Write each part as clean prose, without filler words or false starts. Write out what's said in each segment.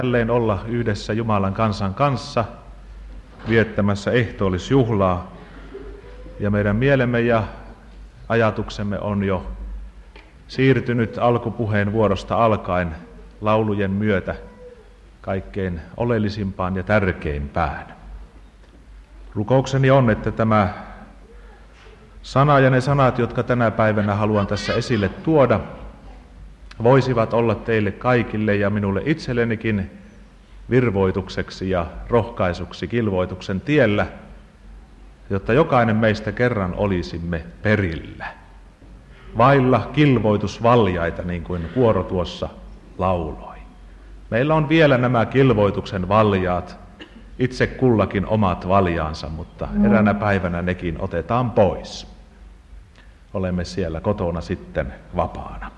jälleen olla yhdessä Jumalan kansan kanssa viettämässä ehtoollisjuhlaa. Ja meidän mielemme ja ajatuksemme on jo siirtynyt alkupuheen vuorosta alkaen laulujen myötä kaikkein oleellisimpaan ja tärkeimpään. Rukoukseni on, että tämä sana ja ne sanat, jotka tänä päivänä haluan tässä esille tuoda, voisivat olla teille kaikille ja minulle itsellenikin virvoitukseksi ja rohkaisuksi kilvoituksen tiellä, jotta jokainen meistä kerran olisimme perillä. Vailla kilvoitusvaljaita, niin kuin kuoro tuossa lauloi. Meillä on vielä nämä kilvoituksen valjaat, itse kullakin omat valjaansa, mutta eräänä päivänä nekin otetaan pois. Olemme siellä kotona sitten vapaana.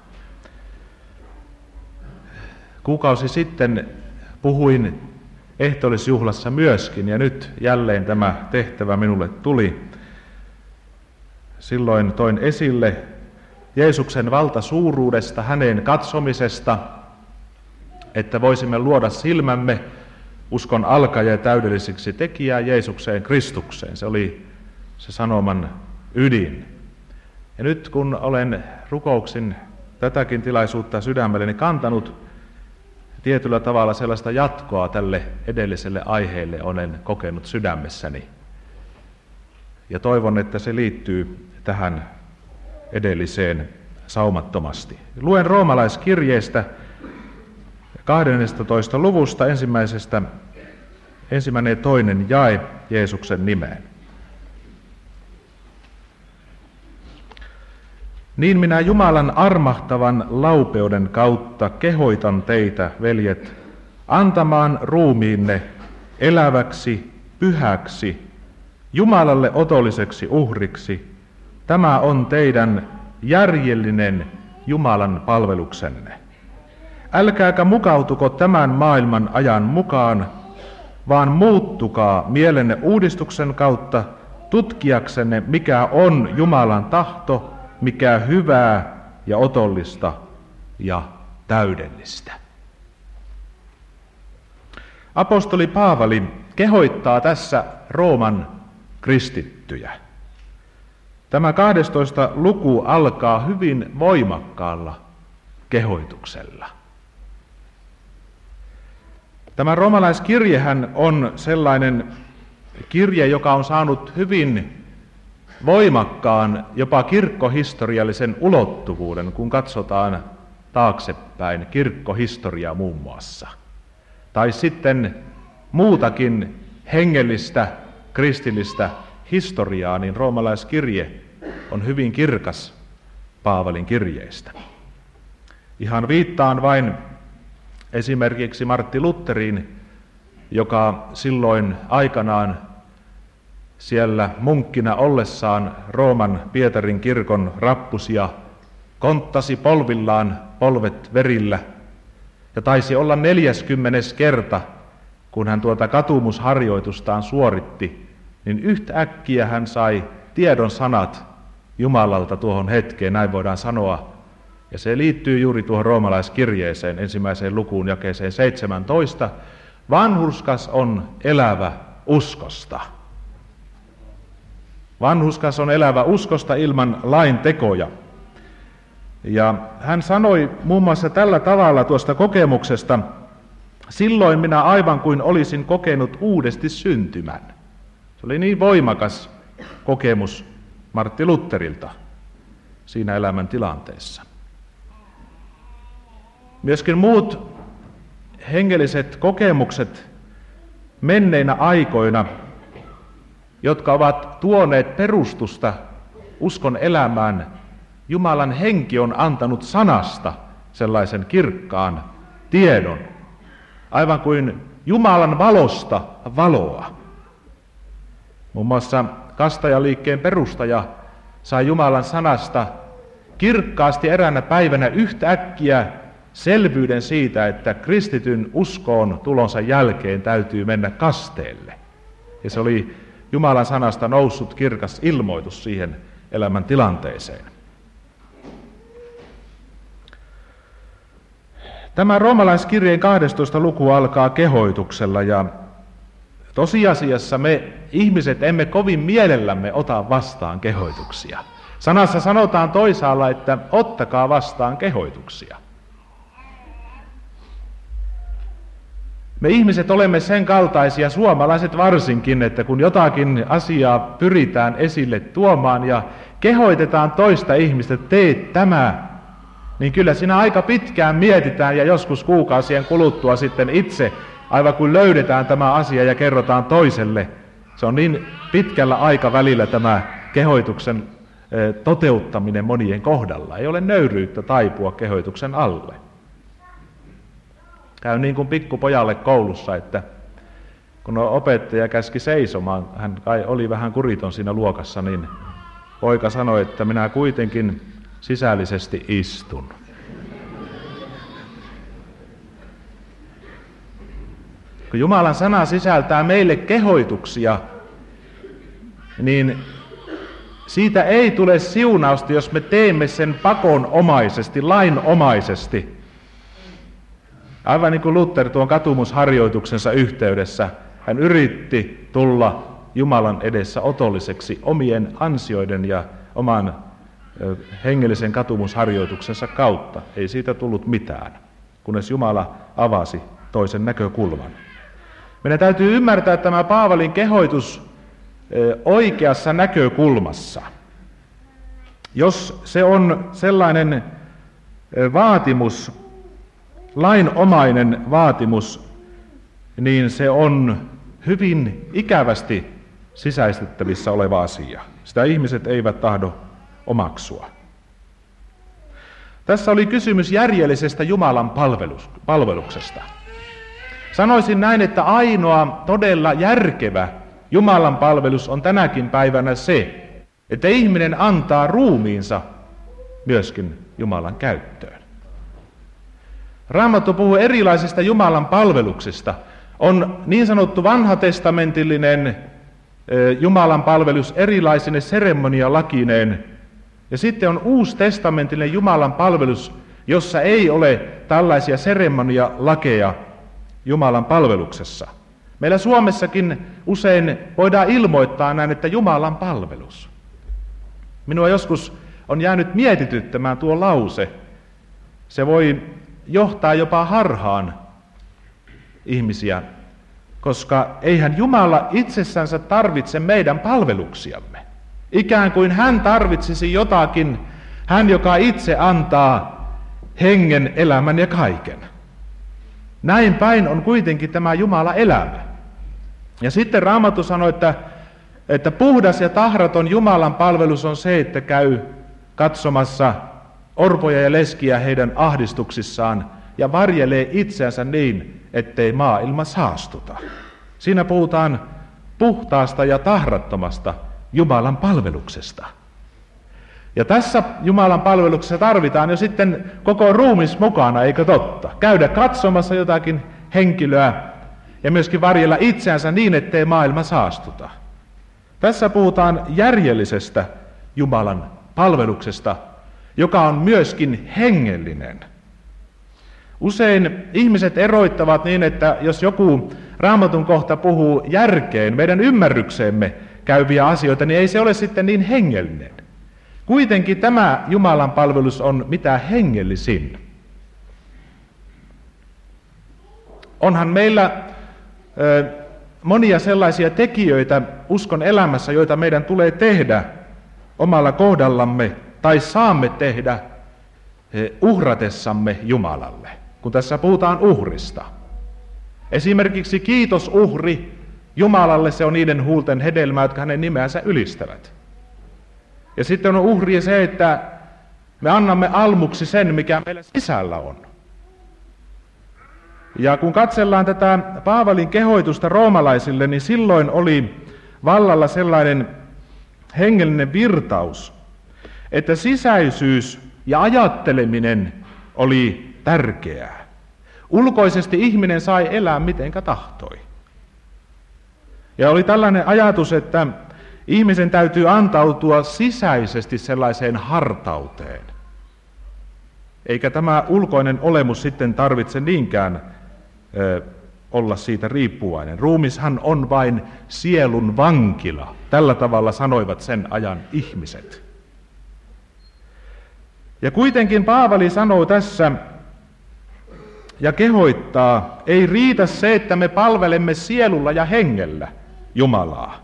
Kuukausi sitten puhuin ehtoollisjuhlassa myöskin, ja nyt jälleen tämä tehtävä minulle tuli. Silloin toin esille Jeesuksen valtasuuruudesta, hänen katsomisesta, että voisimme luoda silmämme uskon alkaja ja täydelliseksi tekijää Jeesukseen Kristukseen. Se oli se sanoman ydin. Ja nyt kun olen rukouksin tätäkin tilaisuutta sydämelleni kantanut, tietyllä tavalla sellaista jatkoa tälle edelliselle aiheelle olen kokenut sydämessäni. Ja toivon, että se liittyy tähän edelliseen saumattomasti. Luen roomalaiskirjeestä 12. luvusta ensimmäinen ja toinen jae Jeesuksen nimeen. Niin minä Jumalan armahtavan laupeuden kautta kehoitan teitä, veljet, antamaan ruumiinne eläväksi, pyhäksi, Jumalalle otolliseksi uhriksi. Tämä on teidän järjellinen Jumalan palveluksenne. Älkääkä mukautuko tämän maailman ajan mukaan, vaan muuttukaa mielenne uudistuksen kautta tutkiaksenne, mikä on Jumalan tahto, mikä hyvää ja otollista ja täydellistä. Apostoli Paavali kehoittaa tässä Rooman kristittyjä. Tämä 12. luku alkaa hyvin voimakkaalla kehoituksella. Tämä roomalaiskirjehän on sellainen kirje, joka on saanut hyvin voimakkaan, jopa kirkkohistoriallisen ulottuvuuden, kun katsotaan taaksepäin kirkkohistoriaa muun muassa. Tai sitten muutakin hengellistä, kristillistä historiaa, niin roomalaiskirje on hyvin kirkas Paavalin kirjeistä. Ihan viittaan vain esimerkiksi Martti Lutheriin, joka silloin aikanaan siellä munkkina ollessaan Rooman Pietarin kirkon rappusia konttasi polvillaan polvet verillä. Ja taisi olla 40. kerta, kun hän tuota katumusharjoitustaan suoritti, niin yhtäkkiä hän sai tiedon sanat Jumalalta tuohon hetkeen, näin voidaan sanoa. Ja se liittyy juuri tuohon roomalaiskirjeeseen, ensimmäiseen lukuun jakeeseen 17. Vanhurskas on elävä uskosta. Vanhurskas on elävä uskosta ilman lain tekoja. Ja hän sanoi muun muassa tällä tavalla tuosta kokemuksesta, silloin minä aivan kuin olisin kokenut uudesti syntymän. Se oli niin voimakas kokemus Martti Lutherilta siinä elämän tilanteessa. Myöskin muut hengelliset kokemukset menneinä aikoina, jotka ovat tuoneet perustusta uskon elämään, Jumalan henki on antanut sanasta sellaisen kirkkaan tiedon, aivan kuin Jumalan valosta valoa. Muun muassa kastajaliikkeen perustaja sai Jumalan sanasta kirkkaasti eräänä päivänä yhtäkkiä selvyyden siitä, että kristityn uskoon tulonsa jälkeen täytyy mennä kasteelle. Ja se oli Jumalan sanasta noussut kirkas ilmoitus siihen elämän tilanteeseen. Tämä roomalaiskirjeen 12. luku alkaa kehoituksella ja tosiasiassa me ihmiset emme kovin mielellämme ota vastaan kehoituksia. Sanassa sanotaan toisaalla, että ottakaa vastaan kehoituksia. Me ihmiset olemme sen kaltaisia, suomalaiset varsinkin, että kun jotakin asiaa pyritään esille tuomaan ja kehoitetaan toista ihmistä, tee tämä, niin kyllä siinä aika pitkään mietitään ja joskus kuukausien kuluttua sitten itse, aivan kuin löydetään tämä asia ja kerrotaan toiselle. Se on niin pitkällä aikavälillä tämä kehoituksen toteuttaminen monien kohdalla. Ei ole nöyryyttä taipua kehoituksen alle. Käy niin kuin pikkupojalle koulussa, että kun opettaja käski seisomaan, hän kai oli vähän kuriton siinä luokassa, niin poika sanoi, että minä kuitenkin sisällisesti istun. Kun Jumalan sana sisältää meille kehoituksia, niin siitä ei tule siunausta, jos me teemme sen pakonomaisesti, lainomaisesti. Aivan niin kuin Luther tuon katumusharjoituksensa yhteydessä, hän yritti tulla Jumalan edessä otolliseksi omien ansioiden ja oman hengellisen katumusharjoituksensa kautta. Ei siitä tullut mitään, kunnes Jumala avasi toisen näkökulman. Meidän täytyy ymmärtää tämä Paavalin kehoitus oikeassa näkökulmassa. Jos se on sellainen vaatimus, lainomainen vaatimus, niin se on hyvin ikävästi sisäistettävissä oleva asia. Sitä ihmiset eivät tahdo omaksua. Tässä oli kysymys järjellisestä Jumalan palveluksesta. Sanoisin näin, että ainoa todella järkevä Jumalan palvelus on tänäkin päivänä se, että ihminen antaa ruumiinsa myöskin Jumalan käyttöön. Raamattu puhuu erilaisista Jumalan palveluksista. On niin sanottu vanhatestamentillinen Jumalan palvelus erilaisine seremonialakineen, ja sitten on uustestamentillinen Jumalan palvelus, jossa ei ole tällaisia seremonialakeja Jumalan palveluksessa. Meillä Suomessakin usein voidaan ilmoittaa näin, että Jumalan palvelus. Minua joskus on jäänyt mietityttämään tuo lause. Se voi johtaa jopa harhaan ihmisiä, koska eihän Jumala itsessänsä tarvitse meidän palveluksiamme. Ikään kuin hän tarvitsisi jotakin, hän joka itse antaa hengen, elämän ja kaiken. Näin päin on kuitenkin tämä Jumala elämä. Ja sitten Raamattu sanoi, että puhdas ja tahraton Jumalan palvelus on se, että käy katsomassa orpoja ja leskiä heidän ahdistuksissaan ja varjelee itseänsä niin, ettei maailma saastuta. Siinä puhutaan puhtaasta ja tahrattomasta Jumalan palveluksesta. Ja tässä Jumalan palveluksessa tarvitaan jo sitten koko ruumis mukana, eikö totta? Käydä katsomassa jotakin henkilöä ja myöskin varjella itseänsä niin, ettei maailma saastuta. Tässä puhutaan järjellisestä Jumalan palveluksesta, joka on myöskin hengellinen. Usein ihmiset eroittavat niin, että jos joku Raamatun kohta puhuu järkeen, meidän ymmärrykseemme käyviä asioita, niin ei se ole sitten niin hengellinen. Kuitenkin tämä Jumalan palvelus on mitä hengellisin. Onhan meillä monia sellaisia tekijöitä uskon elämässä, joita meidän tulee tehdä omalla kohdallamme tai saamme tehdä uhratessamme Jumalalle, kun tässä puhutaan uhrista. Esimerkiksi kiitosuhri Jumalalle, se on niiden huulten hedelmä, jotka hänen nimeänsä ylistävät. Ja sitten on uhri se, että me annamme almuksi sen, mikä meillä sisällä on. Ja kun katsellaan tätä Paavalin kehoitusta roomalaisille, niin silloin oli vallalla sellainen hengellinen virtaus, että sisäisyys ja ajatteleminen oli tärkeää. Ulkoisesti ihminen sai elää mitenkä tahtoi. Ja oli tällainen ajatus, että ihmisen täytyy antautua sisäisesti sellaiseen hartauteen. Eikä tämä ulkoinen olemus sitten tarvitse niinkään olla siitä riippuvainen. Ruumishan on vain sielun vankila. Tällä tavalla sanoivat sen ajan ihmiset. Ja kuitenkin Paavali sanoo tässä ja kehoittaa, ei riitä se, että me palvelemme sielulla ja hengellä Jumalaa.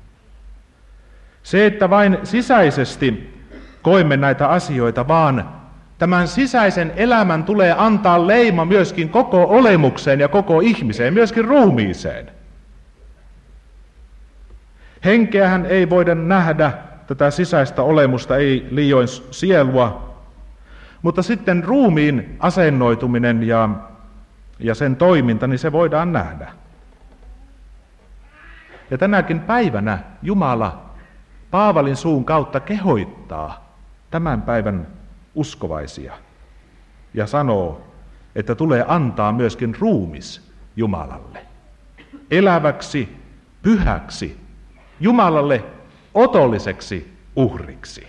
Se, että vain sisäisesti koemme näitä asioita, vaan tämän sisäisen elämän tulee antaa leima myöskin koko olemukseen ja koko ihmiseen, myöskin ruumiiseen. Henkeähän ei voida nähdä, tätä sisäistä olemusta, ei liioin sielua, mutta sitten ruumiin asennoituminen ja sen toiminta, niin se voidaan nähdä. Ja tänäkin päivänä Jumala Paavalin suun kautta kehoittaa tämän päivän uskovaisia ja sanoo, että tulee antaa myöskin ruumis Jumalalle, eläväksi, pyhäksi, Jumalalle otolliseksi uhriksi.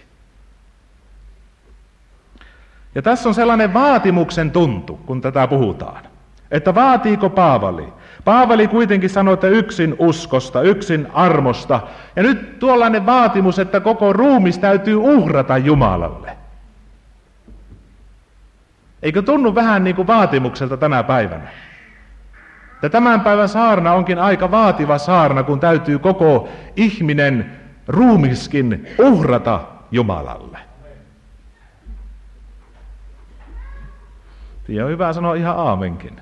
Ja tässä on sellainen vaatimuksen tuntu, kun tätä puhutaan, että vaatiiko Paavali? Paavali kuitenkin sanoi, että yksin uskosta, yksin armosta, ja nyt tuollainen vaatimus, että koko ruumis täytyy uhrata Jumalalle. Eikö tunnu vähän niin kuin vaatimukselta tänä päivänä? Ja tämän päivän saarna onkin aika vaativa saarna, kun täytyy koko ihminen ruumiskin uhrata Jumalalle. Ja on hyvä sanoa ihan aamenkin.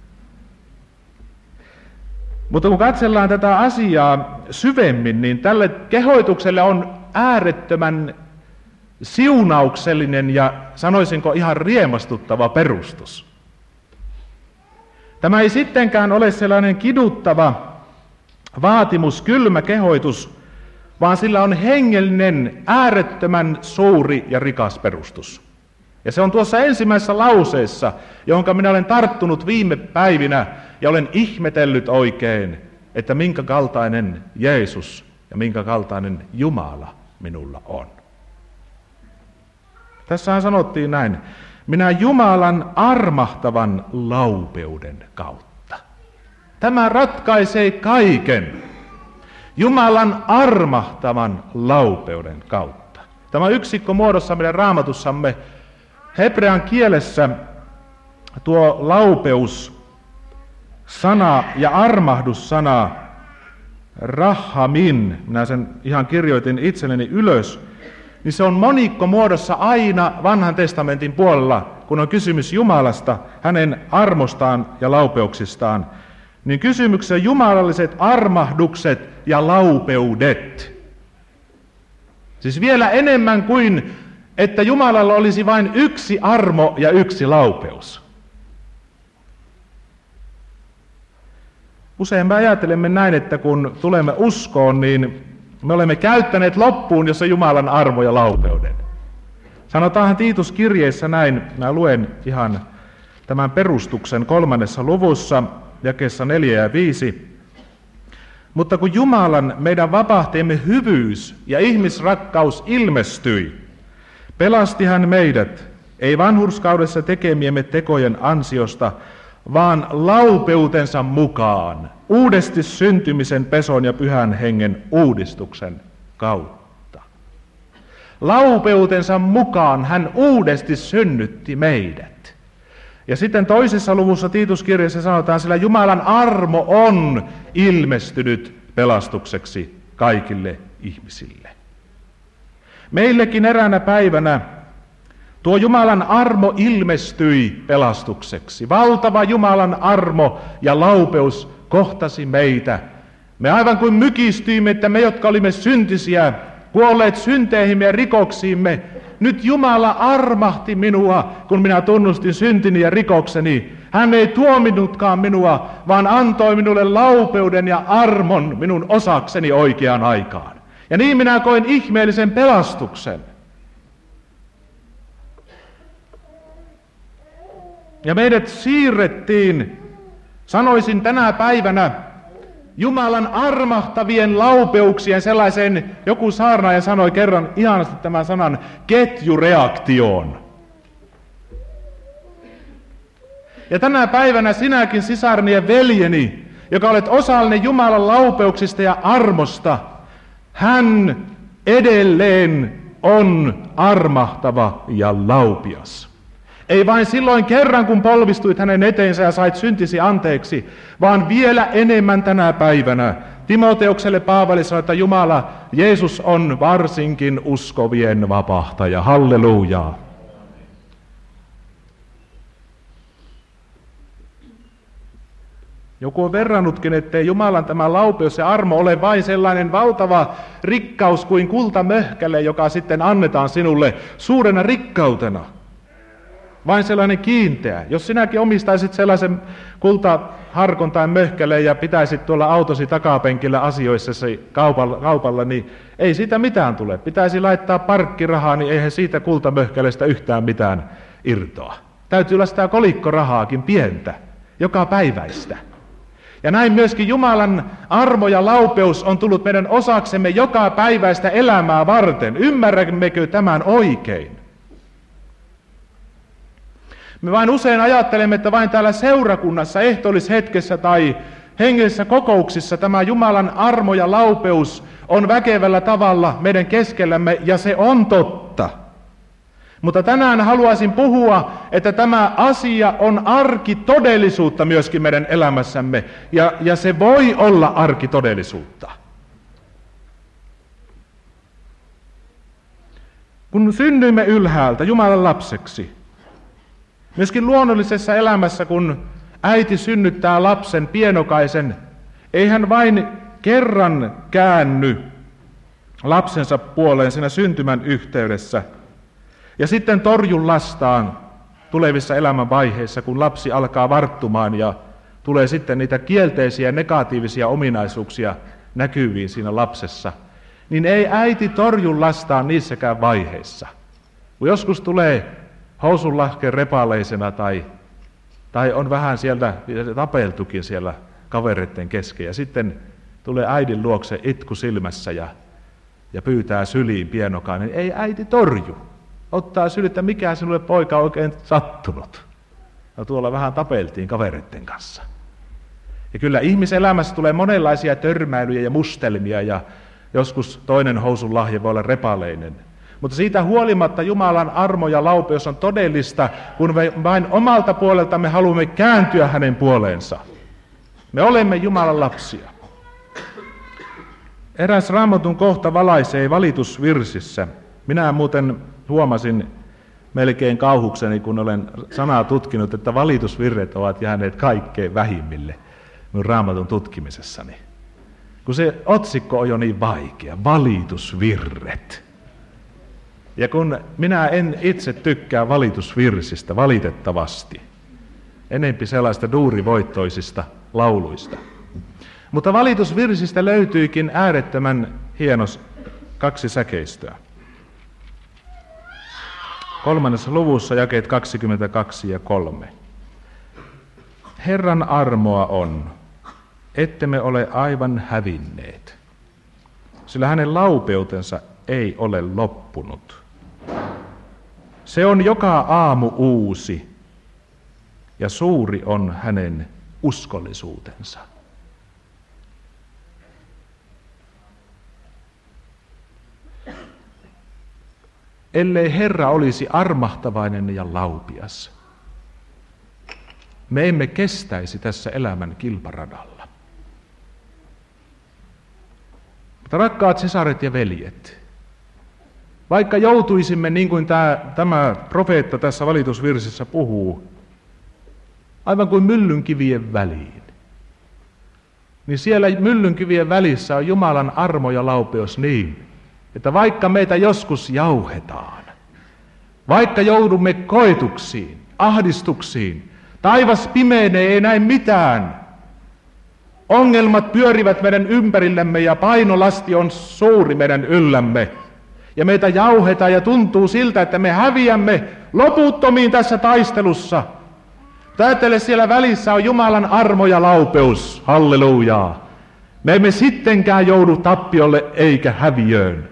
Mutta kun katsellaan tätä asiaa syvemmin, niin tälle kehoitukselle on äärettömän siunauksellinen ja sanoisinko ihan riemastuttava perustus. Tämä ei sittenkään ole sellainen kiduttava vaatimus, kylmä kehoitus, vaan sillä on hengellinen, äärettömän suuri ja rikas perustus. Ja se on tuossa ensimmäisessä lauseessa, johon minä olen tarttunut viime päivinä ja olen ihmetellyt oikein, että minkä kaltainen Jeesus ja minkä kaltainen Jumala minulla on. Tässähän sanottiin näin, minä Jumalan armahtavan laupeuden kautta. Tämä ratkaisee kaiken. Jumalan armahtavan laupeuden kautta. Tämä yksikko muodossa meidän Raamatussamme hebrean kielessä tuo laupeus-sana ja armahdussana rahamin, minä sen ihan kirjoitin itselleni ylös, niin se on monikko muodossa aina vanhan testamentin puolella, kun on kysymys Jumalasta, hänen armostaan ja laupeuksistaan, niin kysymyksessä jumalalliset armahdukset ja laupeudet. Siis vielä enemmän kuin, että Jumalalla olisi vain yksi armo ja yksi laupeus. Usein me ajattelemme näin, että kun tulemme uskoon, niin me olemme käyttäneet loppuun jo se Jumalan armo ja laupeuden. Sanotaanhan Tiituskirjeessä näin, mä luen ihan tämän perustuksen 3. luvussa, jakeessa 4 ja 5. Mutta kun Jumalan, meidän vapahtajamme hyvyys ja ihmisrakkaus ilmestyi, pelasti hän meidät, ei vanhurskaudessa tekemiemme tekojen ansiosta, vaan laupeutensa mukaan, uudesti syntymisen, peson ja pyhän hengen uudistuksen kautta. Laupeutensa mukaan hän uudesti synnytti meidät. Ja sitten 2. luvussa Tiituskirjassa sanotaan, sillä Jumalan armo on ilmestynyt pelastukseksi kaikille ihmisille. Meillekin eräänä päivänä tuo Jumalan armo ilmestyi pelastukseksi. Valtava Jumalan armo ja laupeus kohtasi meitä. Me aivan kuin mykistyimme, että me, jotka olimme syntisiä, kuolleet synteihimme ja rikoksiimme, nyt Jumala armahti minua, kun minä tunnustin syntini ja rikokseni. Hän ei tuominnutkaan minua, vaan antoi minulle laupeuden ja armon minun osakseni oikeaan aikaan. Ja niin minä koin ihmeellisen pelastuksen. Ja meidät siirrettiin, sanoisin tänä päivänä, Jumalan armahtavien laupeuksien sellaisen, joku saarnaaja sanoi kerran ihanasti tämän sanan, ketjureaktioon. Ja tänä päivänä sinäkin, sisarni ja veljeni, joka olet osallinen Jumalan laupeuksista ja armosta, hän edelleen on armahtava ja laupias. Ei vain silloin kerran, kun polvistuit hänen eteensä ja sait syntisi anteeksi, vaan vielä enemmän tänä päivänä. Timoteukselle Paavali sanoi, että Jumala, Jeesus on varsinkin uskovien vapahtaja. Hallelujaa. Joku on verrannutkin, ettei Jumalan tämä laupeus ja armo ole vain sellainen valtava rikkaus kuin kultamöhkäle, joka sitten annetaan sinulle suurena rikkautena. Vain sellainen kiinteä. Jos sinäkin omistaisit sellaisen kultaharkon tai möhkäleen ja pitäisit tuolla autosi takapenkillä asioissasi kaupalla, niin ei siitä mitään tule. Pitäisi laittaa parkkirahaa, niin eihän siitä kultamöhkäleestä yhtään mitään irtoa. Täytyy olla sitä kolikkorahaakin pientä, joka päiväistä. Ja näin myöskin Jumalan armo ja laupeus on tullut meidän osaksemme joka päiväistä elämää varten. Ymmärrämmekö tämän oikein? Me vain usein ajattelemme, että vain täällä seurakunnassa, ehtoollishetkessä tai hengellisissä kokouksissa tämä Jumalan armo ja laupeus on väkevällä tavalla meidän keskellämme, ja se on totta. Mutta tänään haluaisin puhua, että tämä asia on arkitodellisuutta myöskin meidän elämässämme, ja se voi olla arkitodellisuutta. Kun synnyimme ylhäältä Jumalan lapseksi, myöskin luonnollisessa elämässä, kun äiti synnyttää lapsen, pienokaisen, ei hän vain kerran käänny lapsensa puoleen siinä syntymän yhteydessä, ja sitten torju lastaan tulevissa elämänvaiheissa, kun lapsi alkaa varttumaan ja tulee sitten niitä kielteisiä ja negatiivisia ominaisuuksia näkyviin siinä lapsessa, niin ei äiti torju lastaan niissäkään vaiheissa. Kun joskus tulee housunlahkeen repaleisena tai on vähän sieltä tapeltukin siellä kavereiden kesken, ja sitten tulee äidin luokse itku silmässä ja pyytää syliin pienokainen, niin ei äiti torju. Ottaa syli, että mikä sinulle poika on oikein sattunut. Ja tuolla vähän tapeltiin kavereiden kanssa. Ja kyllä ihmiselämässä tulee monenlaisia törmäilyjä ja mustelmia, ja joskus toinen housun lahje voi olla repaleinen. Mutta siitä huolimatta Jumalan armo ja laupeus on todellista, kun me vain omalta puoleltamme haluamme kääntyä hänen puoleensa. Me olemme Jumalan lapsia. Eräs Raamatun kohta valaisee valitusvirsissä. Minä muuten huomasin melkein kauhukseni, kun olen sanaa tutkinut, että valitusvirret ovat jääneet kaikkein vähimmille minun Raamatun tutkimisessani. Kun se otsikko on jo niin vaikea, valitusvirret. Ja kun minä en itse tykkää valitusvirsistä, valitettavasti, enempi sellaista duurivoittoisista lauluista. Mutta valitusvirsistä löytyykin äärettömän hienos 2 säkeistöä. 3. luvussa jakeet 22 ja 3. Herran armoa on, ettemme ole aivan hävinneet, sillä hänen laupeutensa ei ole loppunut. Se on joka aamu uusi, ja suuri on hänen uskollisuutensa. Ellei Herra olisi armahtavainen ja laupias, me emme kestäisi tässä elämän kilparadalla. Mutta rakkaat sisaret ja veljet, vaikka joutuisimme, niin kuin tämä profeetta tässä valitusvirsissä puhuu, aivan kuin myllynkivien väliin, niin siellä myllynkivien välissä on Jumalan armo ja laupeus niin, että vaikka meitä joskus jauhetaan, vaikka joudumme koetuksiin, ahdistuksiin, taivas pimeenee, ei näe mitään, ongelmat pyörivät meidän ympärillämme ja painolasti on suuri meidän yllämme, ja meitä jauhetaan ja tuntuu siltä, että me häviämme loputtomiin tässä taistelussa. Ajattele, siellä välissä on Jumalan armo ja laupeus, hallelujaa. Me emme sittenkään joudu tappiolle eikä häviöön.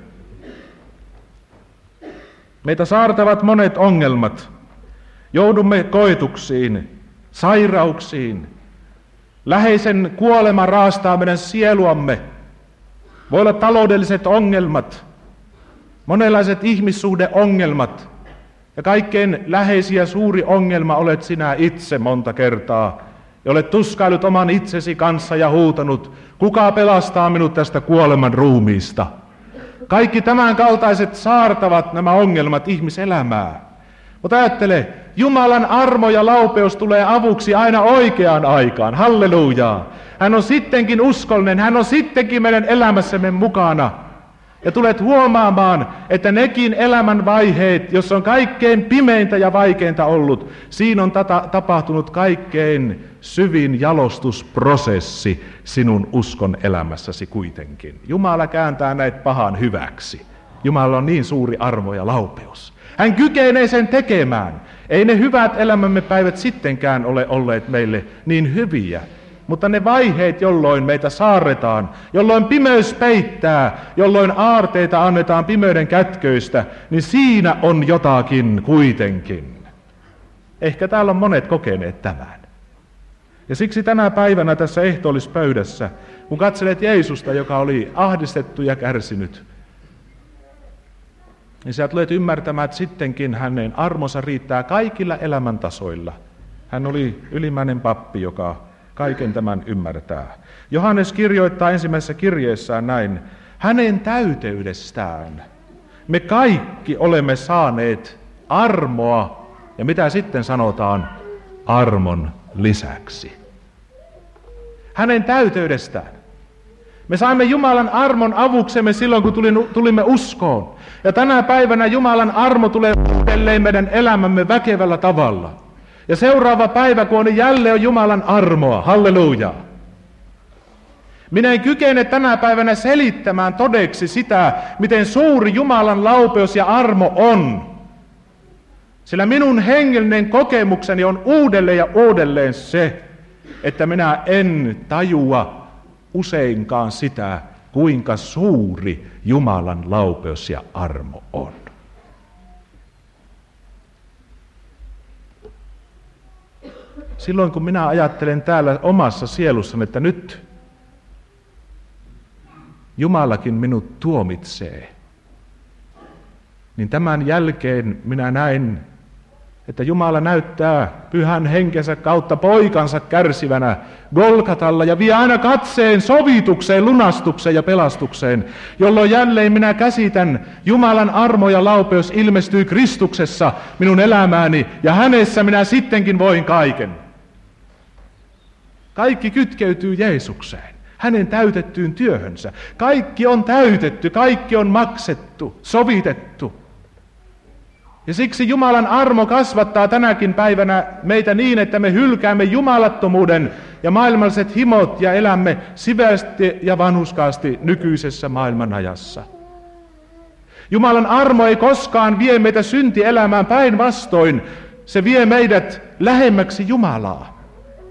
Meitä saartavat monet ongelmat. Joudumme koetuksiin, sairauksiin. Läheisen kuolema raastaa meidän sieluamme. Voi olla taloudelliset ongelmat, monenlaiset ihmissuhdeongelmat. Ja kaikkein läheisin ja suuri ongelma olet sinä itse monta kertaa. Ja olet tuskailut oman itsesi kanssa ja huutanut, kuka pelastaa minut tästä kuoleman ruumiista. Kaikki tämän kaltaiset saartavat nämä ongelmat ihmiselämää. Mutta ajattele, Jumalan armo ja laupeus tulee avuksi aina oikeaan aikaan. Hallelujaa. Hän on sittenkin uskollinen, hän on sittenkin meidän elämässämme mukana. Ja tulet huomaamaan, että nekin elämän vaiheet, jos on kaikkein pimeintä ja vaikeinta ollut, siinä on tapahtunut kaikkein syvin jalostusprosessi sinun uskon elämässäsi kuitenkin. Jumala kääntää näitä pahan hyväksi. Jumala on niin suuri armo ja laupeus. Hän kykenee sen tekemään. Ei ne hyvät elämämme päivät sittenkään ole olleet meille niin hyviä. Mutta ne vaiheet, jolloin meitä saarretaan, jolloin pimeys peittää, jolloin aarteita annetaan pimeyden kätköistä, niin siinä on jotakin kuitenkin. Ehkä täällä on monet kokeneet tämän. Ja siksi tänä päivänä tässä ehtoollispöydässä, kun katselet Jeesusta, joka oli ahdistettu ja kärsinyt, niin sä tulet ymmärtämään, että sittenkin hänen armonsa riittää kaikilla elämäntasoilla. Hän oli ylimmäinen pappi, joka kaiken tämän ymmärtää. Johannes kirjoittaa ensimmäisessä kirjeessään näin, hänen täyteydestään me kaikki olemme saaneet armoa, ja mitä sitten sanotaan, armon lisäksi. Hänen täyteydestään. Me saimme Jumalan armon avuksemme silloin, kun tulimme uskoon. Ja tänä päivänä Jumalan armo tulee uudelleen meidän elämämme väkevällä tavalla. Ja seuraava päivä, kun on jälleen Jumalan armoa, halleluja. Minä en kykene tänä päivänä selittämään todeksi sitä, miten suuri Jumalan laupeus ja armo on. Sillä minun hengellinen kokemukseni on uudelleen ja uudelleen se, että minä en tajua useinkaan sitä, kuinka suuri Jumalan laupeus ja armo on. Silloin kun minä ajattelen täällä omassa sielussani, että nyt Jumalakin minut tuomitsee, niin tämän jälkeen minä näin, että Jumala näyttää pyhän henkensä kautta poikansa kärsivänä Golgatalla ja vie aina katseen sovitukseen, lunastukseen ja pelastukseen, jolloin jälleen minä käsitän Jumalan armo ja laupeus ilmestyy Kristuksessa minun elämääni ja hänessä minä sittenkin voin kaiken. Kaikki kytkeytyy Jeesukseen, hänen täytettyyn työhönsä. Kaikki on täytetty, kaikki on maksettu, sovitettu. Ja siksi Jumalan armo kasvattaa tänäkin päivänä meitä niin, että me hylkäämme jumalattomuuden ja maailmalliset himot ja elämme siveästi ja vanhurskaasti nykyisessä maailmanajassa. Jumalan armo ei koskaan vie meitä syntielämään, päinvastoin se vie meidät lähemmäksi Jumalaa.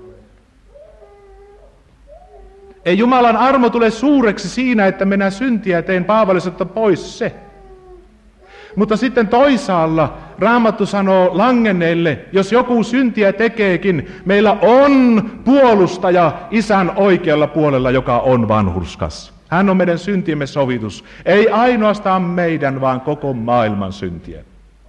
Ei Jumalan armo tule suureksi siinä, että minä syntiä teen, Paavali sanoo pois se. Mutta sitten toisaalla Raamattu sanoo langenneille, jos joku syntiä tekeekin, meillä on puolustaja Isän oikealla puolella, joka on vanhurskas. Hän on meidän syntiemme sovitus. Ei ainoastaan meidän, vaan koko maailman syntien.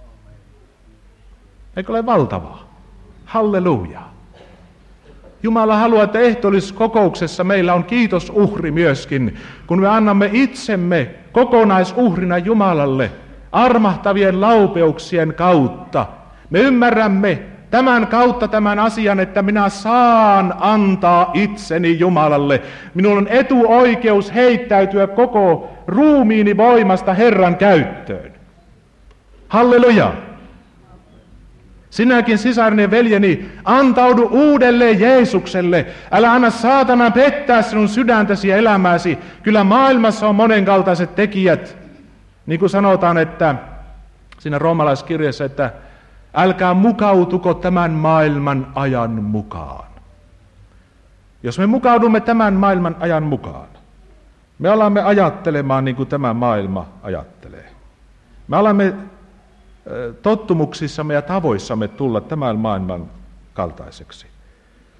Eikö ole valtavaa? Halleluja. Jumala haluaa, että ehtoolliskokouksessa meillä on kiitosuhri myöskin, kun me annamme itsemme kokonaisuhrina Jumalalle armahtavien laupeuksien kautta. Me ymmärrämme tämän kautta tämän asian, että minä saan antaa itseni Jumalalle. Minulla on etuoikeus heittäytyä koko ruumiini voimasta Herran käyttöön. Halleluja! Sinäkin, sisareni ja veljeni, antaudu uudelleen Jeesukselle. Älä anna saatanan pettää sinun sydäntäsi ja elämääsi. Kyllä maailmassa on monenkaltaiset tekijät. Niin kuin sanotaan, että siinä roomalaiskirjassa, että älkää mukautuko tämän maailman ajan mukaan. Jos me mukaudumme tämän maailman ajan mukaan, me alamme ajattelemaan niin kuin tämä maailma ajattelee. Me alamme tottumuksissamme ja tavoissamme tulla tämän maailman kaltaiseksi.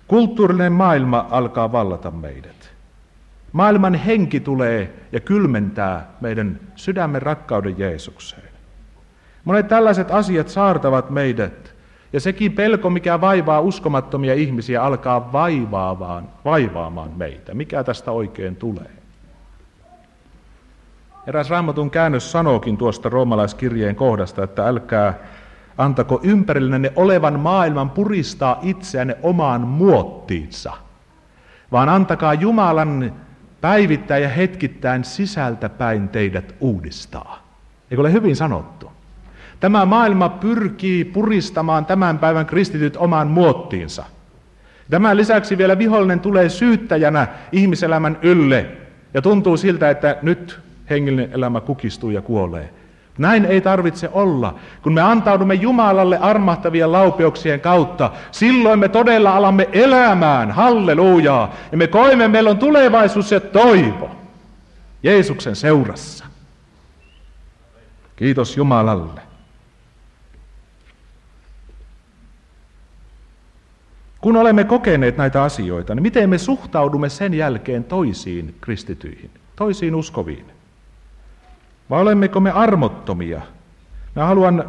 Kulttuurinen maailma alkaa vallata meidät. Maailman henki tulee ja kylmentää meidän sydämen rakkauden Jeesukseen. Monet tällaiset asiat saartavat meidät, ja sekin pelko, mikä vaivaa uskomattomia ihmisiä, alkaa vaivaamaan meitä. Mikä tästä oikein tulee? Eräs Raamatun käännös sanookin tuosta roomalaiskirjeen kohdasta, että älkää antako ympärillenne olevan maailman puristaa itseänne omaan muottiinsa, vaan antakaa Jumalan päivittäin ja hetkittäin sisältäpäin teidät uudistaa. Eikö ole hyvin sanottu? Tämä maailma pyrkii puristamaan tämän päivän kristityt omaan muottiinsa. Tämän lisäksi vielä vihollinen tulee syyttäjänä ihmiselämän ylle ja tuntuu siltä, että nyt hengellinen elämä kukistuu ja kuolee. Näin ei tarvitse olla. Kun me antaudumme Jumalalle armahtavien laupeuksien kautta, silloin me todella alamme elämään, hallelujaa, ja me koemme, meillä on tulevaisuus ja toivo Jeesuksen seurassa. Kiitos Jumalalle. Kun olemme kokeneet näitä asioita, niin miten me suhtaudumme sen jälkeen toisiin kristityihin, toisiin uskoviin? Vai olemmeko me armottomia? Mä haluan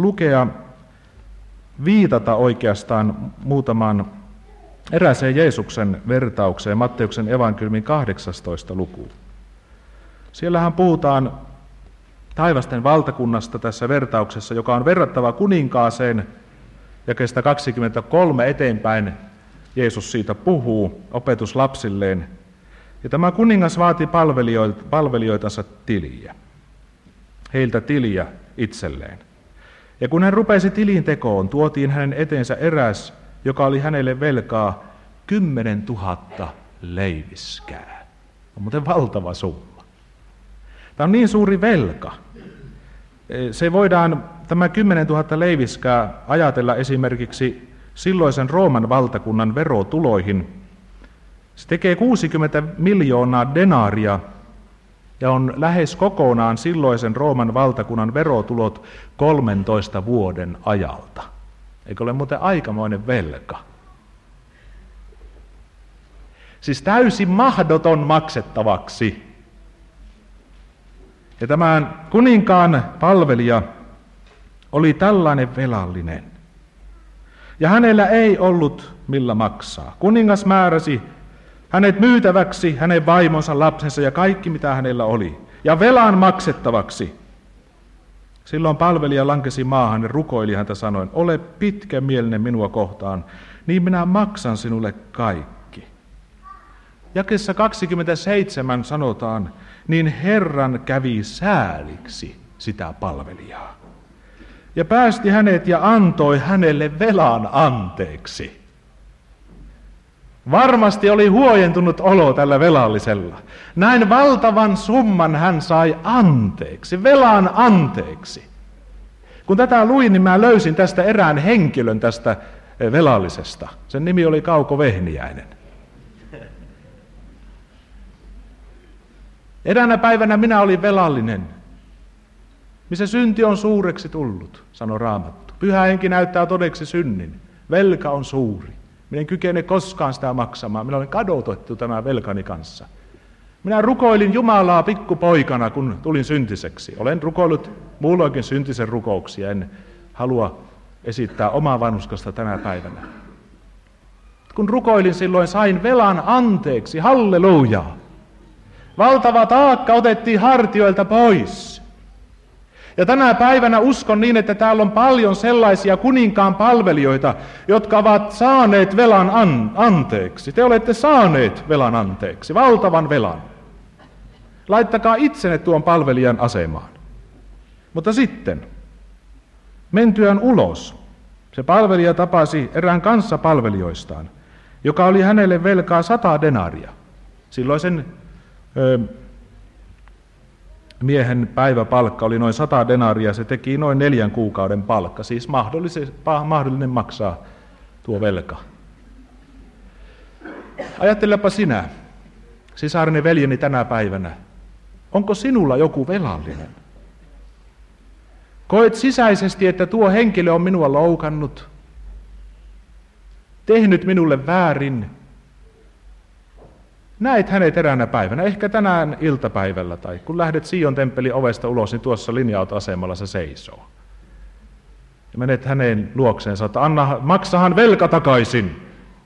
viitata oikeastaan muutamaan erääseen Jeesuksen vertaukseen, Matteuksen evankeliumin 18. lukuun. Siellähän puhutaan taivasten valtakunnasta tässä vertauksessa, joka on verrattava kuninkaaseen, jakeesta 23 eteenpäin Jeesus siitä puhuu opetuslapsilleen. Ja tämä kuningas vaati palvelijoitansa tiliä. Heiltä tiliä itselleen. Ja kun hän rupesi tilintekoon, tuotiin hänen eteensä eräs, joka oli hänelle velkaa 10 000 leiviskää. On muuten valtava summa. Tämä on niin suuri velka. Se voidaan, tämä 10 000 leiviskää, ajatella esimerkiksi silloisen Rooman valtakunnan verotuloihin. Se tekee 60 miljoonaa denaaria ja on lähes kokonaan silloisen Rooman valtakunnan verotulot 13 vuoden ajalta. Eikö ole muuten aikamoinen velka? Siis täysin mahdoton maksettavaksi. Ja tämän kuninkaan palvelija oli tällainen velallinen. Ja hänellä ei ollut millä maksaa. Kuningas määräsi hänet myytäväksi, hänen vaimonsa, lapsensa ja kaikki mitä hänellä oli. Ja velan maksettavaksi. Silloin palvelija lankesi maahan ja rukoili häntä sanoen, ole pitkämielinen minua kohtaan, niin minä maksan sinulle kaikki. Jakeessa 27 sanotaan, niin Herran kävi sääliksi sitä palvelijaa. Ja päästi hänet ja antoi hänelle velan anteeksi. Varmasti oli huojentunut olo tällä velallisella. Näin valtavan summan hän sai anteeksi, velan anteeksi. Kun tätä luin, niin mä löysin tästä erään henkilön tästä velallisesta. Sen nimi oli Kauko Vehniäinen. Eräänä päivänä minä olin velallinen. Missä synti on suureksi tullut, sanoi Raamattu. Pyhä henki näyttää todeksi synnin. Velka on suuri. Minä en kykene koskaan sitä maksamaan. Minä olen kadotettu tämän velkani kanssa. Minä rukoilin Jumalaa pikkupoikana, kun tulin syntiseksi. Olen rukoillut muulloinkin syntisen rukouksia. En halua esittää omaa vanhuskasta tänä päivänä. Kun rukoilin silloin, sain velan anteeksi. Hallelujaa! Valtava taakka otettiin hartioilta pois. Ja tänä päivänä uskon niin, että täällä on paljon sellaisia kuninkaan palvelijoita, jotka ovat saaneet velan anteeksi. Te olette saaneet velan anteeksi, valtavan velan. Laittakaa itsenne tuon palvelijan asemaan. Mutta sitten, mentyään ulos, se palvelija tapasi erään kanssapalvelijoistaan, joka oli hänelle velkaa 100 denaaria. Silloisen miehen päiväpalkka oli noin 100 denaaria, se teki noin 4 kuukauden palkka, siis mahdollinen maksaa tuo velka. Ajattelepa sinä, sisareni veljeni tänä päivänä, onko sinulla joku velallinen? Koet sisäisesti, että tuo henkilö on minua loukannut. tehnyt minulle väärin. Näet hänet eräänä päivänä, ehkä tänään iltapäivällä tai kun lähdet Sion temppelin ovesta ulos, niin tuossa linja-autoasemalla se seisoo. Ja menet hänen luokseen, sanot, maksahan velka takaisin.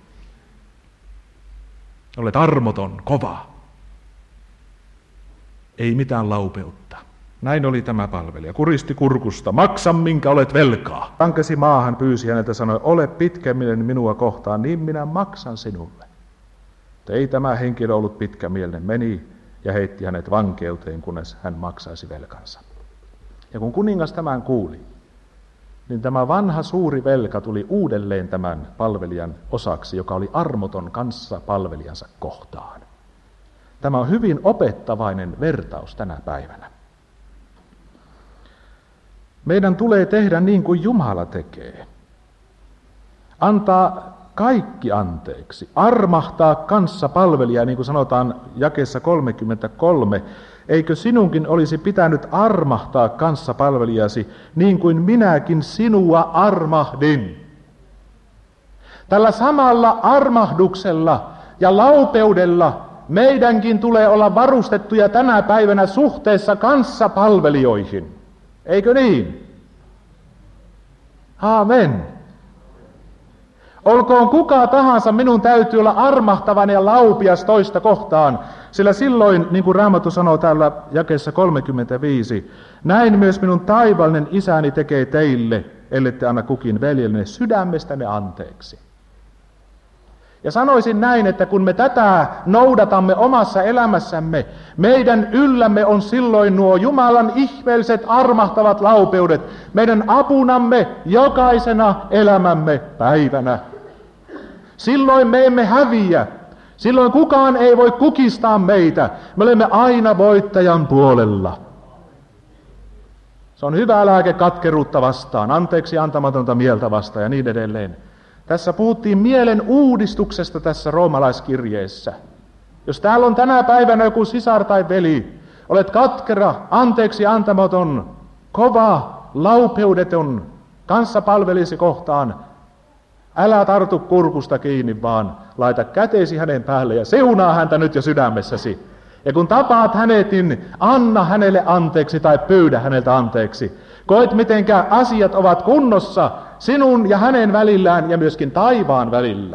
Olet armoton, kova. Ei mitään laupeutta. Näin oli tämä palvelija. Kuristi kurkusta, maksa minkä olet velkaa. Tankesi maahan, pyysi häneltä, sanoi, ole pitkämielinen minua kohtaan, niin minä maksan sinulle. Mutta ei tämä henkilö ollut pitkämielinen, meni ja heitti hänet vankeuteen, kunnes hän maksaisi velkansa. Ja kun kuningas tämän kuuli, niin tämä vanha suuri velka tuli uudelleen tämän palvelijan osaksi, joka oli armoton kanssa palvelijansa kohtaan. Tämä on hyvin opettavainen vertaus tänä päivänä. Meidän tulee tehdä niin kuin Jumala tekee. Antaa kaikki anteeksi. Armahtaa kanssa palvelijaa, niin kuin sanotaan jakeessa 33. Eikö sinunkin olisi pitänyt armahtaa kanssa palvelijasi, niin kuin minäkin sinua armahdin? Tällä samalla armahduksella ja laupeudella meidänkin tulee olla varustettuja tänä päivänä suhteessa kanssapalvelijoihin. Eikö niin? Aamen. Olkoon kuka tahansa, minun täytyy olla armahtavan ja laupias toista kohtaan, sillä silloin, niin kuin Raamattu sanoo täällä jakeessa 35, näin myös minun taivaallinen isäni tekee teille, ellette anna kukin veljellenne sydämestänne anteeksi. Ja sanoisin näin, että kun me tätä noudatamme omassa elämässämme, meidän yllämme on silloin nuo Jumalan ihmeelliset armahtavat laupeudet, meidän apunamme jokaisena elämämme päivänä. Silloin me emme häviä, silloin kukaan ei voi kukistaa meitä, me olemme aina voittajan puolella. Se on hyvä lääke katkeruutta vastaan, anteeksi antamatonta mieltä vastaan ja niin edelleen. Tässä puhuttiin mielen uudistuksesta tässä roomalaiskirjeessä. Jos täällä on tänä päivänä joku sisar tai veli, olet katkera, anteeksi antamaton, kova, laupeudeton, kanssapalvelisi kohtaan, älä tartu kurkusta kiinni, vaan laita käteesi hänen päälle ja seunaa häntä nyt jo sydämessäsi. Ja kun tapaat hänet, niin anna hänelle anteeksi tai pyydä häneltä anteeksi. Koet, mitenkä asiat ovat kunnossa sinun ja hänen välillään ja myöskin taivaan välillä.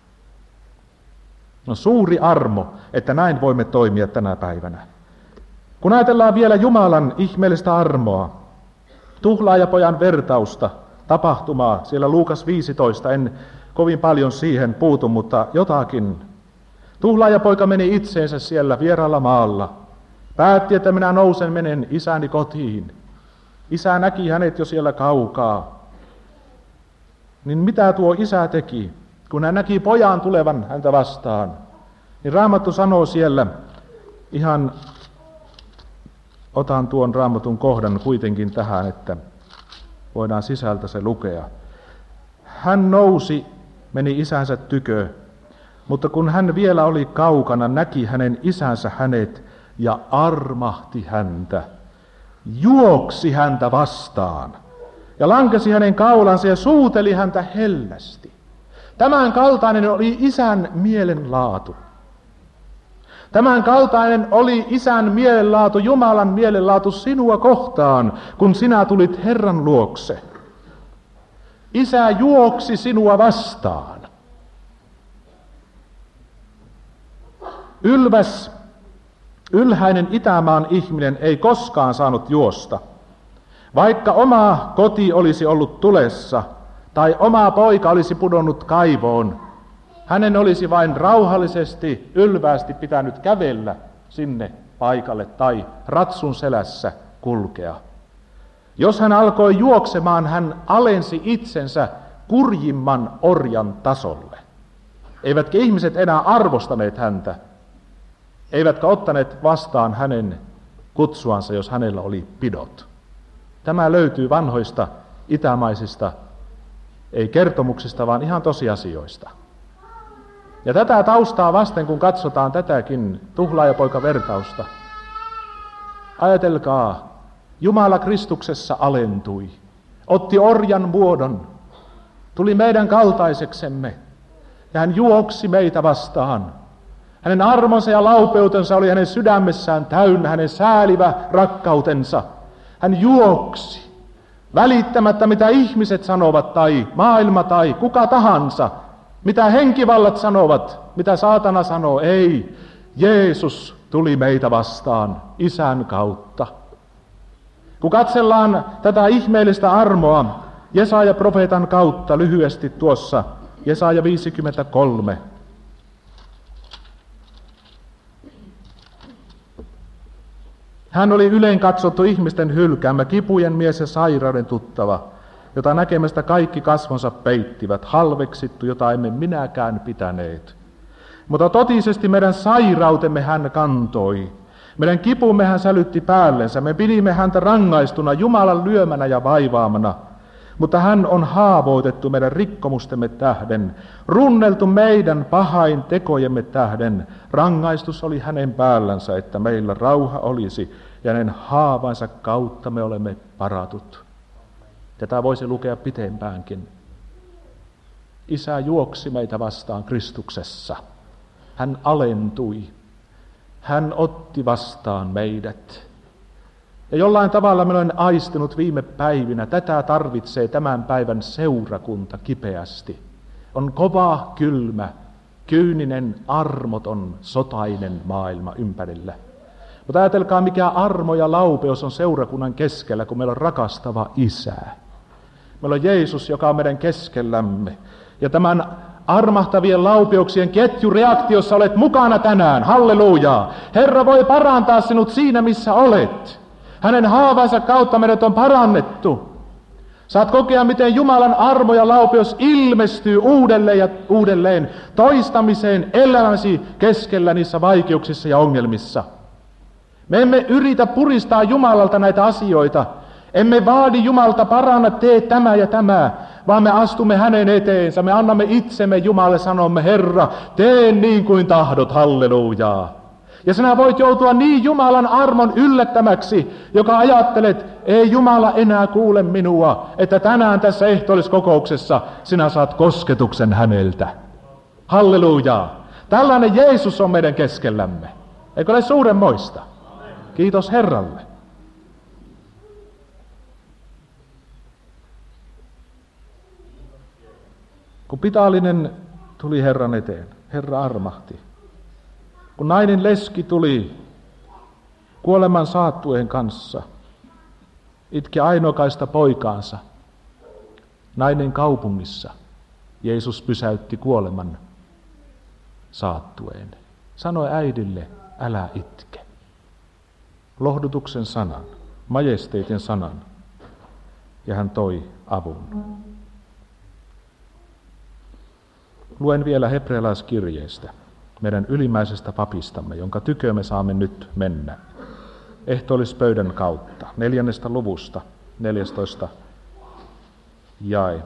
No suuri armo, että näin voimme toimia tänä päivänä. Kun ajatellaan vielä Jumalan ihmeellistä armoa, tuhlaajapojan vertausta, tapahtumaa, siellä Luukas 15, en kovin paljon siihen puutu, mutta jotakin. Tuhlaajapoika meni itseensä siellä vieraalla maalla. Päätti, että minä nousen, menen isäni kotiin. Isä näki hänet jo siellä kaukaa. Niin mitä tuo isä teki? Kun hän näki pojan tulevan häntä vastaan, niin Raamattu sanoo siellä, ihan otan tuon Raamatun kohdan kuitenkin tähän, että voidaan sisältä se lukea. Hän nousi, meni isänsä tykö, mutta kun hän vielä oli kaukana, näki hänen isänsä hänet ja armahti häntä, juoksi häntä vastaan ja lankesi hänen kaulansa ja suuteli häntä hellästi. Tämän kaltainen oli isän mielenlaatu. Tämän kaltainen oli isän mielenlaatu, Jumalan mielenlaatu sinua kohtaan, kun sinä tulit Herran luokse. Isä juoksi sinua vastaan. Ylhäinen Itämaan ihminen ei koskaan saanut juosta. Vaikka oma koti olisi ollut tulessa tai oma poika olisi pudonnut kaivoon, hänen olisi vain rauhallisesti, ylvästi pitänyt kävellä sinne paikalle tai ratsun selässä kulkea. Jos hän alkoi juoksemaan, hän alensi itsensä kurjimman orjan tasolle. Eivätkä ihmiset enää arvostaneet häntä, eivätkä ottaneet vastaan hänen kutsuansa, jos hänellä oli pidot. Tämä löytyy vanhoista itämaisista, ei kertomuksista, vaan ihan tosiasioista. Ja tätä taustaa vasten, kun katsotaan tätäkin tuhlaajapoika-vertausta, ajatelkaa, Jumala Kristuksessa alentui, otti orjan muodon, tuli meidän kaltaiseksemme, Ja hän juoksi meitä vastaan. Hänen armonsa ja laupeutensa oli hänen sydämessään täynnä, hänen säälivä rakkautensa. Hän juoksi, välittämättä mitä ihmiset sanovat tai maailma tai kuka tahansa, mitä henkivallat sanovat, mitä saatana sanoo. Ei, Jeesus tuli meitä vastaan Isän kautta. Kun katsellaan tätä ihmeellistä armoa Jesaja profeetan kautta lyhyesti tuossa, Jesaja 53. Hän oli yleen katsottu ihmisten hylkäämä, kipujen mies ja sairauden tuttava, jota näkemästä kaikki kasvonsa peittivät, halveksittu, jota emme minäkään pitäneet. Mutta totisesti meidän sairautemme hän kantoi, meidän kipumme hän sälytti päällensä, me pidimme häntä rangaistuna, Jumalan lyömänä ja vaivaamana. Mutta hän on haavoitettu meidän rikkomustemme tähden, runneltu meidän pahain tekojemme tähden. Rangaistus oli hänen päällänsä, että meillä rauha olisi, ja hänen haavansa kautta me olemme paratut. Tätä voisi lukea pitempäänkin. Isä juoksi meitä vastaan Kristuksessa. Hän alentui. Hän otti vastaan meidät. Ja jollain tavalla minä olen aistinut viime päivinä, tätä tarvitsee tämän päivän seurakunta kipeästi. On kova, kylmä, kyyninen, armoton, sotainen maailma ympärillä. Mutta ajatelkaa, mikä armo ja laupeus on seurakunnan keskellä, kun meillä on rakastava Isä. Meillä on Jeesus, joka on meidän keskellämme. Ja tämän armahtavien laupeuksien ketjureaktiossa olet mukana tänään. Hallelujaa! Herra voi parantaa sinut siinä, missä olet. Hänen haavansa kautta meidät on parannettu. Saat kokea, miten Jumalan armo ja laupeus ilmestyy uudelleen ja uudelleen toistamiseen elämäsi keskellä niissä vaikeuksissa ja ongelmissa. Me emme yritä puristaa Jumalalta näitä asioita. Emme vaadi Jumalta paranna, tee tämä ja tämä, vaan me astumme hänen eteensä. Me annamme itsemme Jumalalle, sanomme, Herra, tee niin kuin tahdot, hallelujaa. Ja sinä voit joutua niin Jumalan armon yllättämäksi, joka ajattelet, ei Jumala enää kuule minua, että tänään tässä ehtoolliskokouksessa sinä saat kosketuksen häneltä. Hallelujaa. Tällainen Jeesus on meidän keskellämme. Eikö ole suuremmoista? Kiitos Herralle. Kun Pitaalinen tuli Herran eteen, Herra armahti. Kun nainen leski tuli kuoleman saattueen kanssa, itki ainokaista poikaansa, nainen kaupungissa, Jeesus pysäytti kuoleman saattueen. Sanoi äidille, älä itke. Lohdutuksen sanan, majesteetin sanan, ja hän toi avun. Luen vielä hebrealaiskirjeestä, meidän ylimmäisestä papistamme, jonka tykö me saamme nyt mennä. Ehtoollispöydän kautta, 4. luvusta, 14. jae,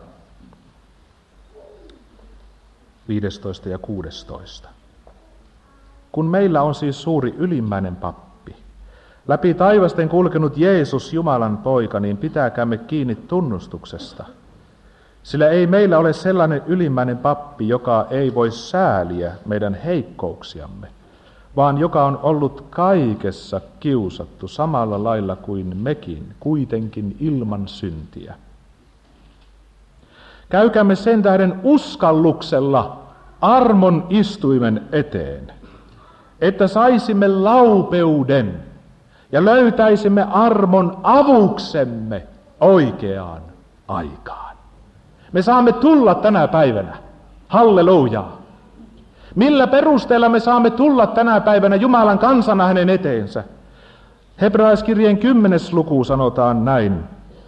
15 ja 16. Kun meillä on siis suuri ylimmäinen pappi, läpi taivasten kulkenut Jeesus, Jumalan poika, niin pitäkäämme kiinni tunnustuksesta. Sillä ei meillä ole sellainen ylimmäinen pappi, joka ei voi sääliä meidän heikkouksiamme, vaan joka on ollut kaikessa kiusattu samalla lailla kuin mekin, kuitenkin ilman syntiä. Käykäämme sen tähden uskalluksella armon istuimen eteen, että saisimme laupeuden ja löytäisimme armon avuksemme oikeaan aikaan. Me saamme tulla tänä päivänä. Hallelujaa. Millä perusteella me saamme tulla tänä päivänä Jumalan kansana hänen eteensä? Hebrealaiskirjeen 10. luku sanotaan näin.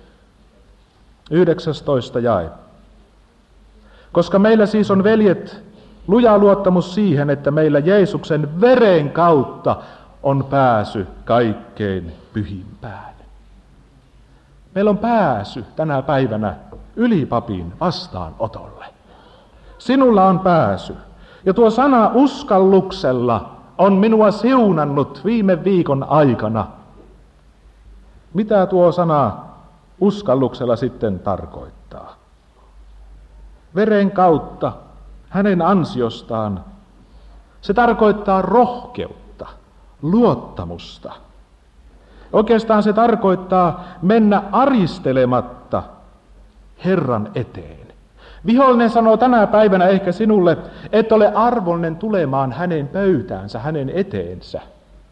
19. jae. Koska meillä siis on, veljet, luja luottamus siihen, että meillä Jeesuksen veren kautta on pääsy kaikkein pyhimpään. Meillä on pääsy tänä päivänä ylipapin vastaanotolle. Sinulla on pääsy. Ja tuo sana uskalluksella on minua siunannut viime viikon aikana. Mitä tuo sana uskalluksella sitten tarkoittaa? Veren kautta hänen ansiostaan. Se tarkoittaa rohkeutta, luottamusta. Oikeastaan se tarkoittaa mennä aristelematta Herran eteen. Vihollinen sanoo tänä päivänä ehkä sinulle, et ole arvollinen tulemaan hänen pöytäänsä, hänen eteensä.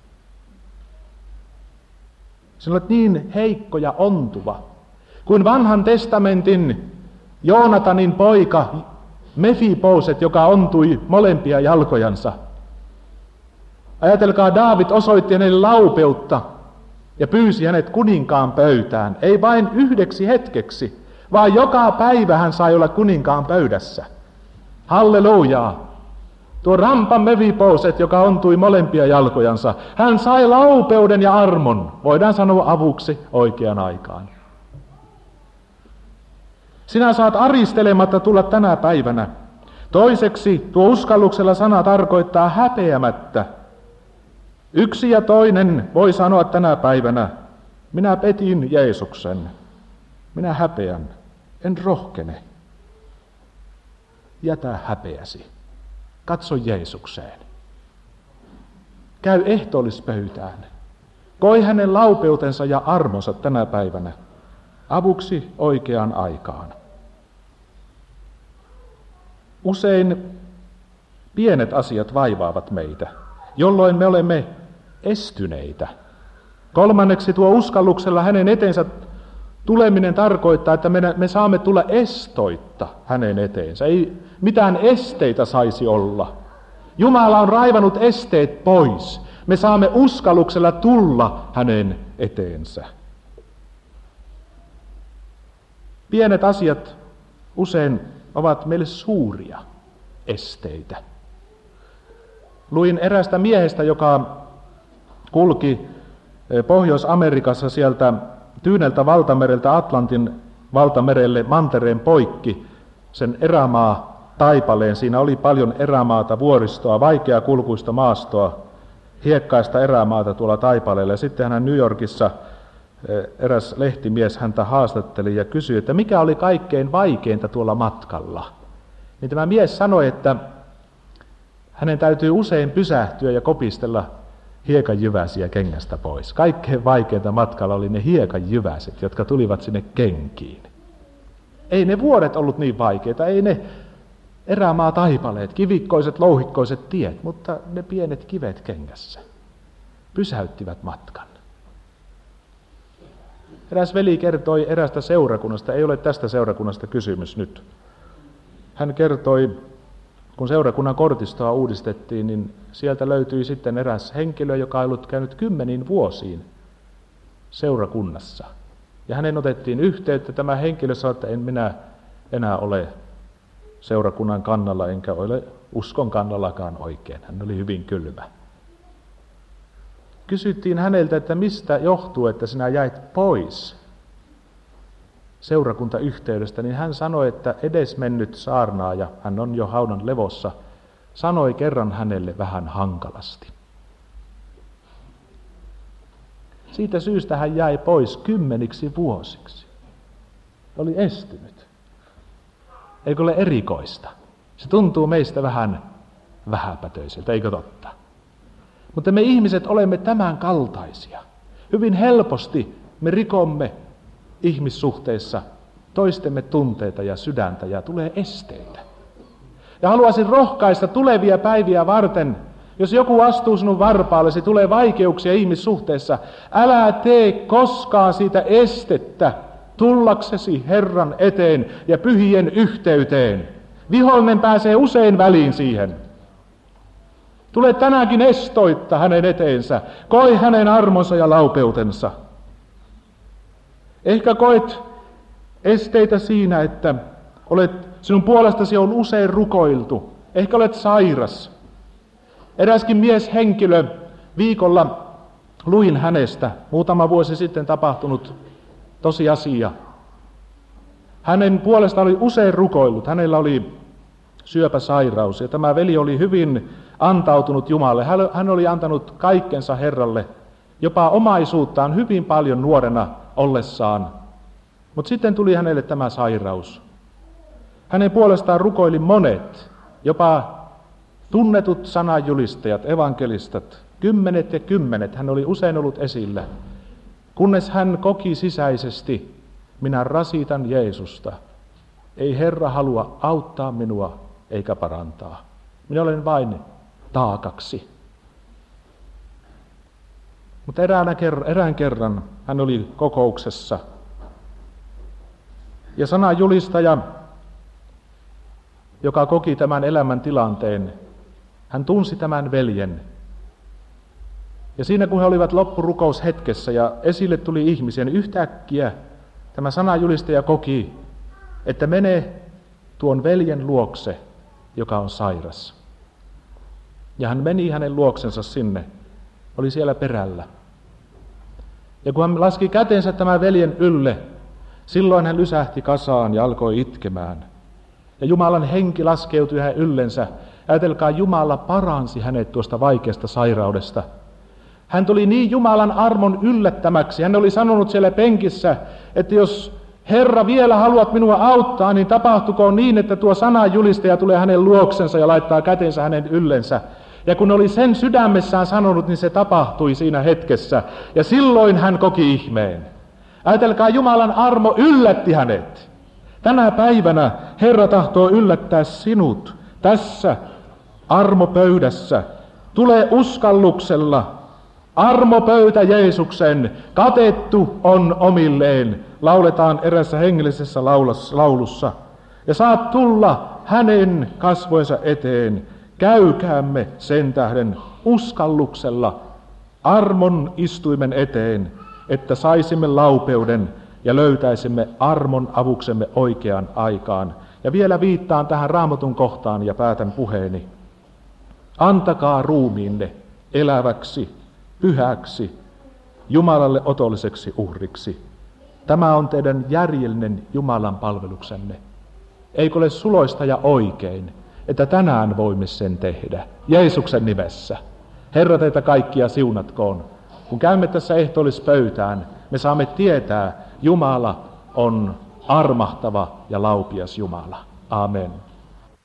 Sinä olet niin heikko ja ontuva, kuin vanhan testamentin Joonatanin poika Mefiboset, joka ontui molempia jalkojansa. Ajatelkaa, Daavid osoitti hänelle laupeutta ja pyysi hänet kuninkaan pöytään, ei vain yhdeksi hetkeksi, vaan joka päivä hän sai olla kuninkaan pöydässä. Hallelujaa! Tuo rampa Mefiboset, joka ontui molempia jalkojansa, hän sai laupeuden ja armon, voidaan sanoa avuksi oikeaan aikaan. Sinä saat aristelematta tulla tänä päivänä. Toiseksi tuo uskalluksella sana tarkoittaa häpeämättä. Yksi ja toinen voi sanoa tänä päivänä, minä petin Jeesuksen, minä häpeän, en rohkene. Jätä häpeäsi, katso Jeesukseen. Käy ehtoollispöytään, koi hänen laupeutensa ja armonsa tänä päivänä, avuksi oikeaan aikaan. Usein pienet asiat vaivaavat meitä, jolloin me olemme estyneitä. Kolmanneksi tuo uskalluksella hänen eteensä tuleminen tarkoittaa, että me saamme tulla estoitta hänen eteensä. Ei mitään esteitä saisi olla. Jumala on raivannut esteet pois. Me saamme uskalluksella tulla hänen eteensä. Pienet asiat usein ovat meille suuria esteitä. Luin erästä miehestä, joka kulki Pohjois-Amerikassa sieltä Tyyneltä valtamereltä Atlantin valtamerelle mantereen poikki sen erämaa taipaleen. Siinä oli paljon erämaata, vuoristoa, vaikeakulkuista maastoa, hiekkaista erämaata tuolla taipaleella. Ja sitten hän New Yorkissa eräs lehtimies häntä haastatteli ja kysyi, että mikä oli kaikkein vaikeinta tuolla matkalla. Niin tämä mies sanoi, että hänen täytyy usein pysähtyä ja kopistella hiekanjyväsiä kengästä pois. Kaikkein vaikeinta matkalla oli ne hiekanjyväset, jotka tulivat sinne kenkiin. Ei ne vuoret ollut niin vaikeita, ei ne erämaa taipaleet, kivikkoiset, louhikkoiset tiet, mutta ne pienet kivet kengässä pysäyttivät matkan. Eräs veli kertoi erästä seurakunnasta, ei ole tästä seurakunnasta kysymys nyt. Hän kertoi, kun seurakunnan kortistoa uudistettiin, niin sieltä löytyi sitten eräs henkilö, joka ei ollut käynyt 10 vuosiin seurakunnassa. Ja hänen otettiin yhteyttä. Tämä henkilö sanoi, että en minä enää ole seurakunnan kannalla, enkä ole uskon kannallakaan oikein. Hän oli hyvin kylmä. Kysyttiin häneltä, että mistä johtuu, että sinä jäit pois seurakuntayhteydestä, niin hän sanoi, että edesmennyt saarnaaja, hän on jo haudan levossa, sanoi kerran hänelle vähän hankalasti. Siitä syystä hän jäi pois 10 vuosiksi. Oli estynyt. Eikö ole erikoista? Se tuntuu meistä vähän vähäpätöiseltä, eikö totta? Mutta me ihmiset olemme tämän kaltaisia. Hyvin helposti me rikomme ihmissuhteissa toistemme tunteita ja sydäntä ja tulee esteitä. Ja haluaisin rohkaista tulevia päiviä varten, jos joku astuu sinun varpaallesi, tulee vaikeuksia ihmissuhteessa, älä tee koskaan siitä estettä tullaksesi Herran eteen ja pyhien yhteyteen. Vihollinen pääsee usein väliin siihen. Tule tänäänkin estoitta hänen eteensä, koi hänen armonsa ja laupeutensa. Ehkä koet esteitä siinä, että sinun puolestasi on usein rukoiltu. Ehkä olet sairas. Eräskin mieshenkilö, viikolla luin hänestä, muutama vuosi sitten tapahtunut tosiasia. Hänen puolestaan oli usein rukoillut. Hänellä oli syöpäsairaus ja tämä veli oli hyvin antautunut Jumalalle. Hän oli antanut kaikkensa Herralle, jopa omaisuuttaan hyvin paljon nuorena ollessaan. Mutta sitten tuli hänelle tämä sairaus. Hänen puolestaan rukoili monet jopa tunnetut sananjulistajat, evankelistat, kymmenet ja kymmenet, hän oli usein ollut esillä, kunnes hän koki sisäisesti, minä rasitan Jeesusta. Ei Herra halua auttaa minua eikä parantaa. Minä olen vain taakaksi. Mutta erään kerran hän oli kokouksessa. Ja sananjulistaja, joka koki tämän elämän tilanteen, hän tunsi tämän veljen. Ja siinä kun he olivat loppurukoushetkessä ja esille tuli ihmisiä, niin yhtäkkiä tämä sananjulistaja koki, että mene tuon veljen luokse, joka on sairas. Ja hän meni hänen luoksensa sinne, oli siellä perällä. Ja kun hän laski kätensä tämän veljen ylle, silloin hän lysähti kasaan ja alkoi itkemään. Ja Jumalan henki laskeutui hänen yllensä. Ajatelkaa, Jumala paransi hänet tuosta vaikeasta sairaudesta. Hän tuli niin Jumalan armon yllättämäksi. Hän oli sanonut siellä penkissä, että jos Herra vielä haluat minua auttaa, niin tapahtukoon niin, että tuo sananjulistaja tulee hänen luoksensa ja laittaa kätensä hänen yllensä. Ja kun oli sen sydämessään sanonut, niin se tapahtui siinä hetkessä. Ja silloin hän koki ihmeen. Ajatelkaa, Jumalan armo yllätti hänet. Tänä päivänä Herra tahtoo yllättää sinut tässä armopöydässä. Tule uskalluksella. Armopöytä Jeesuksen, katettu on omilleen, lauletaan erässä hengellisessä laulussa. Ja saat tulla hänen kasvojensa eteen. Käykäämme sen tähden uskalluksella armon istuimen eteen, että saisimme laupeuden ja löytäisimme armon avuksemme oikeaan aikaan. Ja vielä viittaan tähän Raamatun kohtaan ja päätän puheeni. Antakaa ruumiinne eläväksi, pyhäksi, Jumalalle otolliseksi uhriksi. Tämä on teidän järjellinen Jumalan palveluksenne. Eikö ole suloista ja oikein, että tänään voimme sen tehdä, Jeesuksen nimessä. Herra teitä kaikkia siunatkoon. Kun käymme tässä ehtoollispöytään, me saamme tietää, Jumala on armahtava ja laupias Jumala. Amen.